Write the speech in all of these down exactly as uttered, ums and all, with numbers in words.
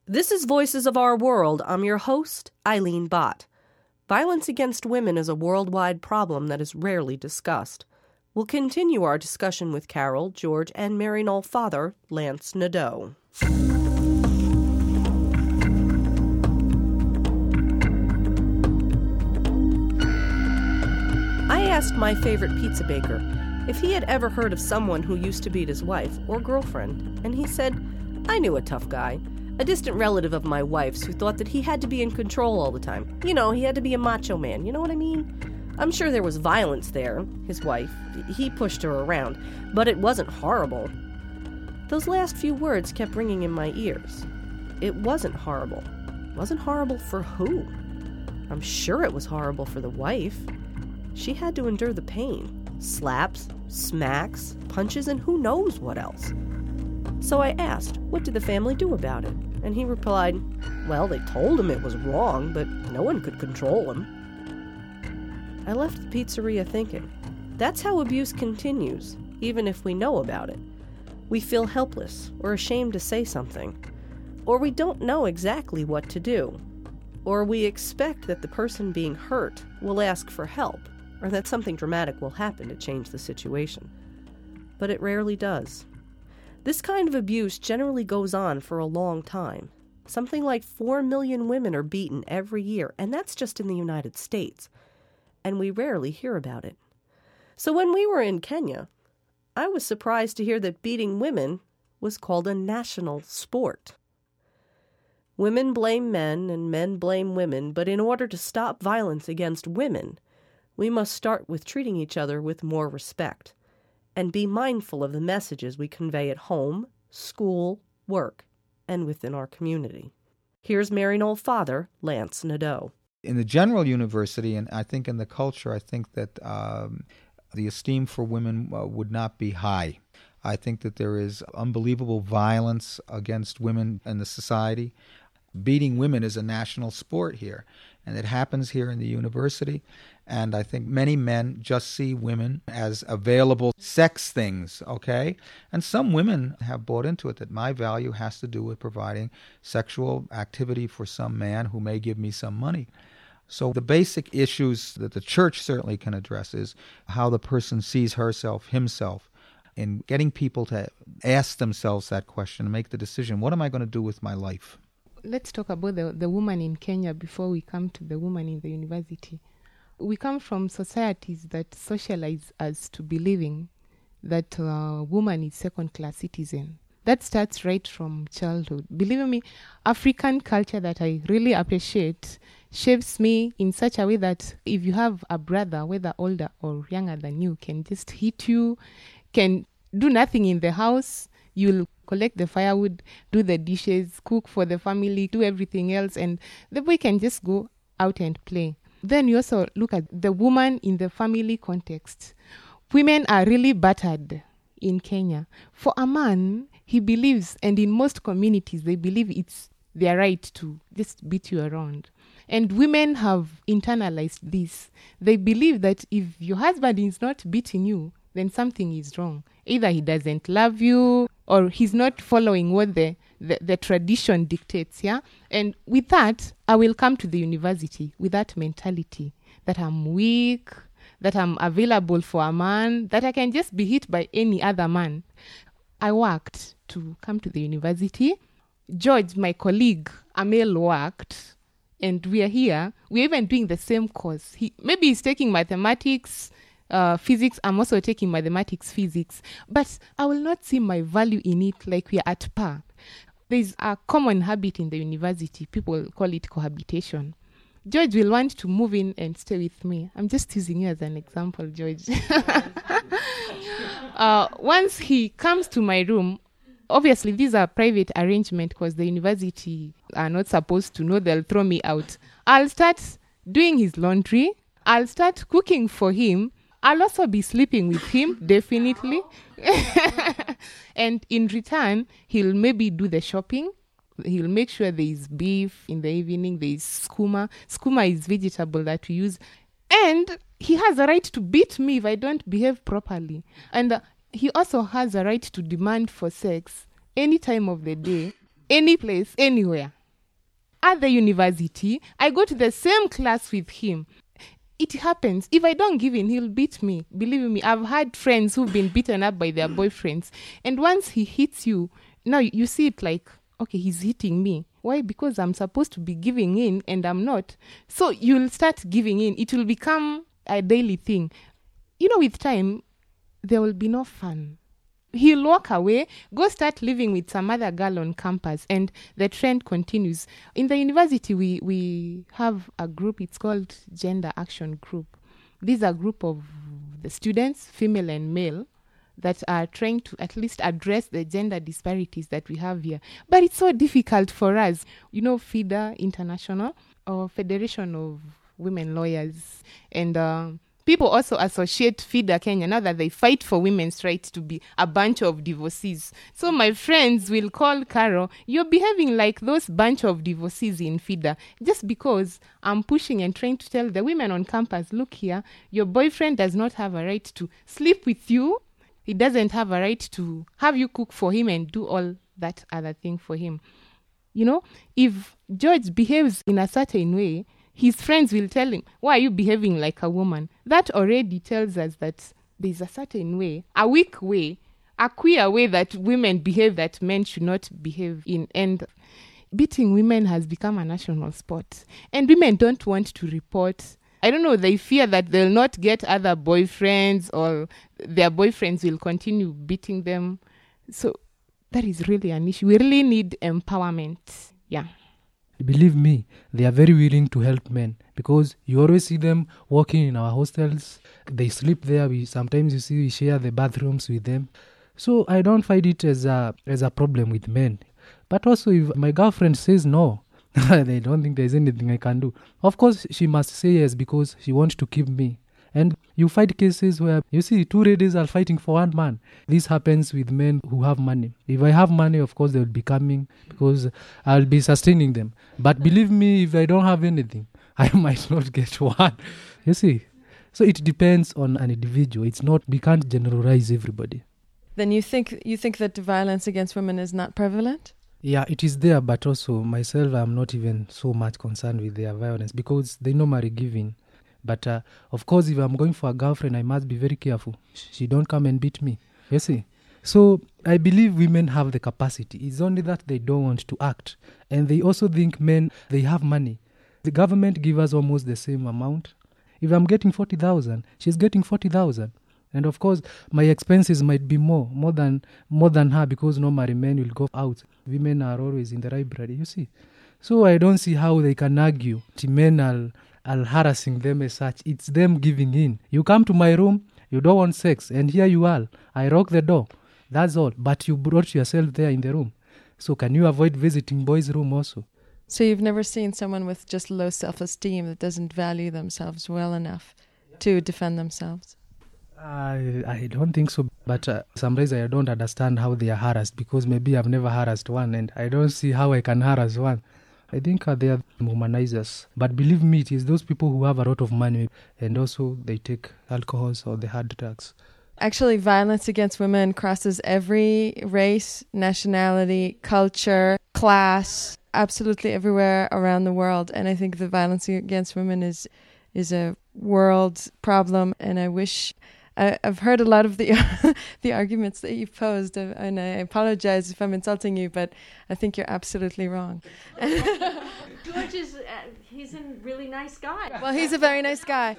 This is Voices of Our World. I'm your host, Eileen Bott. Violence against women is a worldwide problem that is rarely discussed. We'll continue our discussion with Carol, George, and Maryknoll father, Lance Nadeau. I asked my favorite pizza baker if he had ever heard of someone who used to beat his wife or girlfriend, and he said, I knew a tough guy. A distant relative of my wife's who thought that he had to be in control all the time. You know, he had to be a macho man, you know what I mean? I'm sure there was violence there, his wife. He pushed her around, but it wasn't horrible. Those last few words kept ringing in my ears. It wasn't horrible. It wasn't horrible for who? I'm sure it was horrible for the wife. She had to endure the pain. Slaps, smacks, punches, and who knows what else. So I asked, what did the family do about it? And he replied, well, they told him it was wrong, but no one could control him. I left the pizzeria thinking, that's how abuse continues, even if we know about it. We feel helpless or ashamed to say something, or we don't know exactly what to do, or we expect that the person being hurt will ask for help, or that something dramatic will happen to change the situation. But it rarely does. This kind of abuse generally goes on for a long time. Something like four million women are beaten every year, and that's just in the United States. And we rarely hear about it. So when we were in Kenya, I was surprised to hear that beating women was called a national sport. Women blame men and men blame women, but in order to stop violence against women, we must start with treating each other with more respect and be mindful of the messages we convey at home, school, work, and within our community. Here's Maryknoll father, Lance Nadeau. In the general university, and I think in the culture, I think that um, the esteem for women uh, would not be high. I think that there is unbelievable violence against women in the society. Beating women is a national sport here, and it happens here in the university. And I think many men just see women as available sex things, okay? And some women have bought into it that my value has to do with providing sexual activity for some man who may give me some money. So the basic issues that the church certainly can address is how the person sees herself, himself, in getting people to ask themselves that question and make the decision, what am I going to do with my life? Let's talk about the, the woman in Kenya before we come to the woman in the university. We come from societies that socialize us to believing that a woman is second-class citizen. That starts right from childhood. Believe me, African culture that I really appreciate shapes me in such a way that if you have a brother, whether older or younger than you, can just hit you, can do nothing in the house, you'll collect the firewood, do the dishes, cook for the family, do everything else, and the boy can just go out and play. Then you also look at the woman in the family context. Women are really battered in Kenya. For a man, he believes, and in most communities, they believe it's their right to just beat you around. And women have internalized this. They believe that if your husband is not beating you, then something is wrong. Either he doesn't love you or he's not following what the, the, the tradition dictates, yeah? And with that, I will come to the university with that mentality that I'm weak, that I'm available for a man, that I can just be hit by any other man. I worked to come to the university. George, my colleague, Amel, worked, and we are here. We're even doing the same course. He, maybe he's taking mathematics, Uh, physics. I'm also taking mathematics, physics. But I will not see my value in it like we are at par. There's a common habit in the university. People call it cohabitation. George will want to move in and stay with me. I'm just using you as an example, George. uh, once he comes to my room, obviously these are private arrangements because the university are not supposed to know. They'll throw me out. I'll start doing his laundry. I'll start cooking for him. I'll also be sleeping with him, definitely. And in return, he'll maybe do the shopping. He'll make sure there is beef in the evening, there is skuma. Skuma is vegetable that we use. And he has a right to beat me if I don't behave properly. And uh, he also has a right to demand for sex any time of the day, any place, anywhere. at the university. I go to the same class with him. It happens. If I don't give in, he'll beat me. Believe me, I've had friends who've been beaten up by their boyfriends. And once he hits you, now you see it like, okay, he's hitting me. Why? Because I'm supposed to be giving in and I'm not. So you'll start giving in. It will become a daily thing. You know, with time, there will be no fun. He'll walk away, go start living with some other girl on campus, and the trend continues. In the university, we, we have a group, it's called Gender Action Group. These are a group of the students, female and male, that are trying to at least address the gender disparities that we have here. But it's so difficult for us. You know, FIDA International, or Federation of Women Lawyers, and uh, people also associate FIDA Kenya now that they fight for women's rights to be a bunch of divorcees. So my friends will call Carol, you're behaving like those bunch of divorcees in FIDA, just because I'm pushing and trying to tell the women on campus, look here, your boyfriend does not have a right to sleep with you. He doesn't have a right to have you cook for him and do all that other thing for him. You know, if George behaves in a certain way, his friends will tell him, why are you behaving like a woman? That already tells us that there's a certain way, a weak way, a queer way that women behave that men should not behave in. And beating women has become a national sport. And women don't want to report. I don't know, they fear that they'll not get other boyfriends, or their boyfriends will continue beating them. So that is really an issue. We really need empowerment. Yeah. Believe me, they are very willing to help men, because you always see them walking in our hostels. They sleep there. We sometimes you see we share the bathrooms with them. So I don't find it as a as a problem with men. But also, if my girlfriend says no, they don't think there's anything I can do. Of course, she must say yes because she wants to keep me. And you find cases where, you see, two ladies are fighting for one man. This happens with men who have money. If I have money, of course, they will be coming because I'll be sustaining them. But believe me, if I don't have anything, I might not get one. You see? So it depends on an individual. It's not, we can't generalize everybody. Then you think you think that violence against women is not prevalent? Yeah, it is there, but also myself, I'm not even so much concerned with their violence because they normally give in. But uh, of course, if I'm going for a girlfriend, I must be very careful. She don't come and beat me. You see? So I believe women have the capacity. It's only that they don't want to act. And they also think men, they have money. The government gives us almost the same amount. If I'm getting forty thousand, she's getting forty thousand. And of course, my expenses might be more, more than more than her, because normally men will go out. Women are always in the library, you see. So I don't see how they can argue. The men are, are harassing them as such. It's them giving in. You come to my room, you don't want sex, and here you are. I lock the door. That's all. But you brought yourself there in the room. So can you avoid visiting boys' room also? So you've never seen someone with just low self-esteem that doesn't value themselves well enough to defend themselves? I I don't think so. But uh, sometimes I don't understand how they are harassed, because maybe I've never harassed one and I don't see how I can harass one. I think uh, they are humanizers. But believe me, it is those people who have a lot of money and also they take alcohols or the hard drugs. Actually, violence against women crosses every race, nationality, culture, class, absolutely everywhere around the world. And I think the violence against women is is a world problem. And I wish... I, I've heard a lot of the the arguments that you've posed, uh, and I apologize if I'm insulting you, but I think you're absolutely wrong. George is, uh, he's a really nice guy. Well, he's a very nice guy.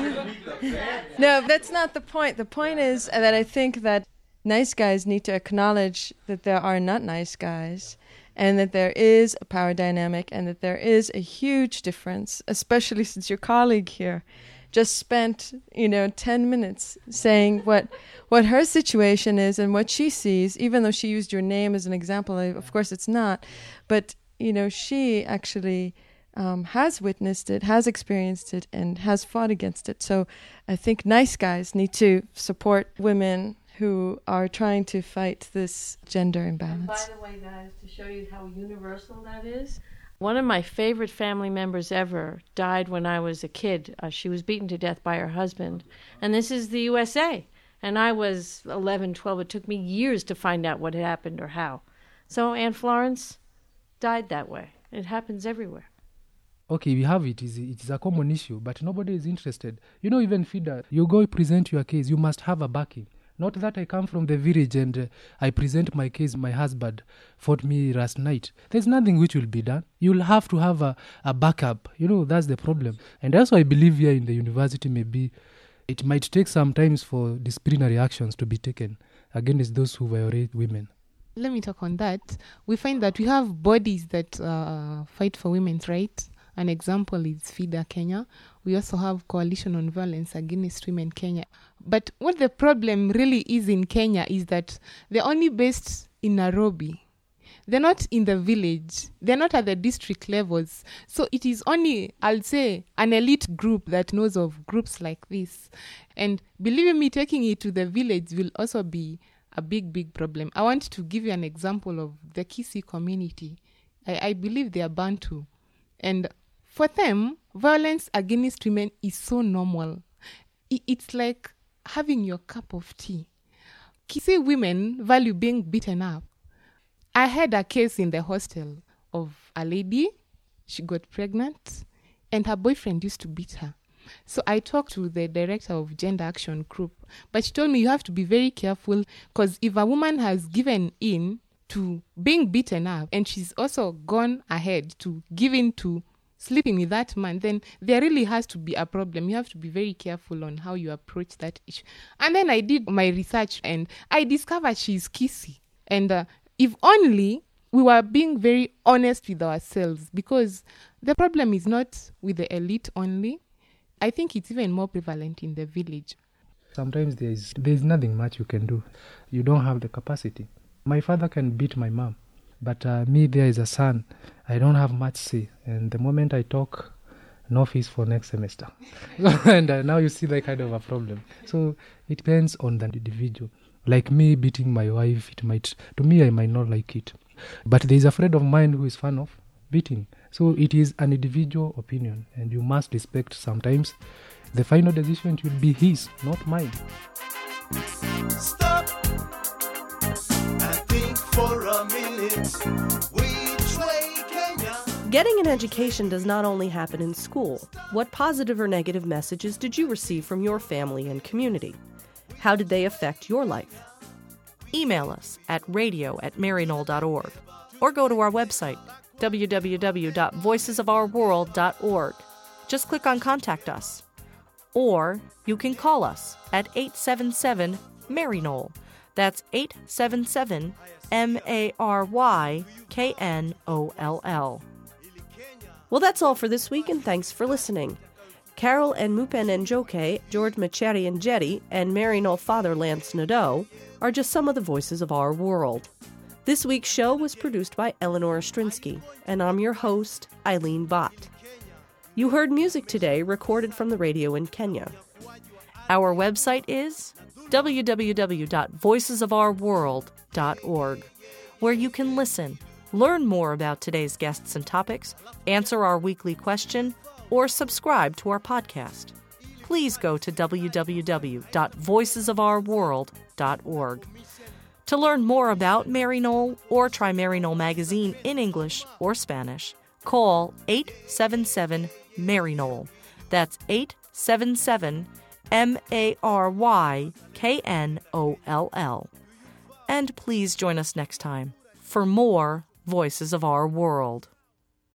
No, that's not the point. The point is that I think that nice guys need to acknowledge that there are not nice guys, and that there is a power dynamic, and that there is a huge difference, especially since your colleague here just spent, you know, ten minutes saying what what her situation is and what she sees, even though she used your name as an example. Of course, it's not. But, you know, she actually um, has witnessed it, has experienced it, and has fought against it. So I think nice guys need to support women who are trying to fight this gender imbalance. By the way, guys, to show you how universal that is, one of my favorite family members ever died when I was a kid. Uh, she was beaten to death by her husband. And this is the U S A. And I was eleven, twelve. It took me years to find out what had happened or how. So Aunt Florence died that way. It happens everywhere. Okay, we have it. It's, it's a common issue, but nobody is interested. You know, even FIDA, you go present your case, you must have a backing. Not that I come from the village and uh, I present my case, my husband fought me last night. There's nothing which will be done. You'll have to have a, a backup. You know, that's the problem. And that's why I believe here in the university, maybe it might take some time for disciplinary actions to be taken against those who violate women. Let me talk on that. We find that we have bodies that uh, fight for women's rights. An example is FIDA Kenya. We also have Coalition on Violence Against Women Kenya. But what the problem really is in Kenya is that they're only based in Nairobi. They're not in the village. They're not at the district levels. So it is only, I'll say, an elite group that knows of groups like this. And believe me, taking it to the village will also be a big, big problem. I want to give you an example of the Kisii community. I, I believe they are Bantu. And for them, violence against women is so normal. I, it's like having your cup of tea. Kisii women value being beaten up. I had a case in the hostel of a lady. She got pregnant and her boyfriend used to beat her. So I talked to the director of Gender Action Group, but she told me you have to be very careful because if a woman has given in to being beaten up and she's also gone ahead to give in to sleeping with that man, then there really has to be a problem. You have to be very careful on how you approach that issue. And then I did my research and I discovered she's Kisii. And uh, if only we were being very honest with ourselves, because the problem is not with the elite only. I think it's even more prevalent in the village. Sometimes there is there is nothing much you can do. You don't have the capacity. My father can beat my mom, but uh, me there is a son. I don't have much say. And the moment I talk, no fees for next semester. and uh, now you see that kind of a problem. So it depends on the individual. Like me beating my wife, it might, to me, I might not like it. But there is a friend of mine who is fan of beating. So it is an individual opinion, and you must respect sometimes the final decision will be his, not mine. Stop and think for a minute. Which way, Kenya? Getting an education does not only happen in school. What positive or negative messages did you receive from your family and community? How did they affect your life? Email us at radio at maryknoll dot org or go to our website, w w w dot voices of our world dot org. Just click on Contact Us. Or you can call us at eight seven seven Mary Knoll. That's eight seven seven M A R Y K N O L L. Well, that's all for this week, and thanks for listening. Carol and Mupen Njoke, George Macheri and Jetty, and Mary Knoll father Lance Nadeau are just some of the voices of our world. This week's show was produced by Eleanor Ostrinsky, and I'm your host, Eileen Bott. You heard music today recorded from the radio in Kenya. Our website is w w w dot voices of our world dot org, where you can listen, learn more about today's guests and topics, answer our weekly question, or subscribe to our podcast. Please go to w w w dot voices of our world dot org. To learn more about Mary Knoll or try Mary Knoll magazine in English or Spanish, call eight seven seven Mary Knoll. That's eight seven seven M A R Y K N O L L. And please join us next time for more Voices of Our World.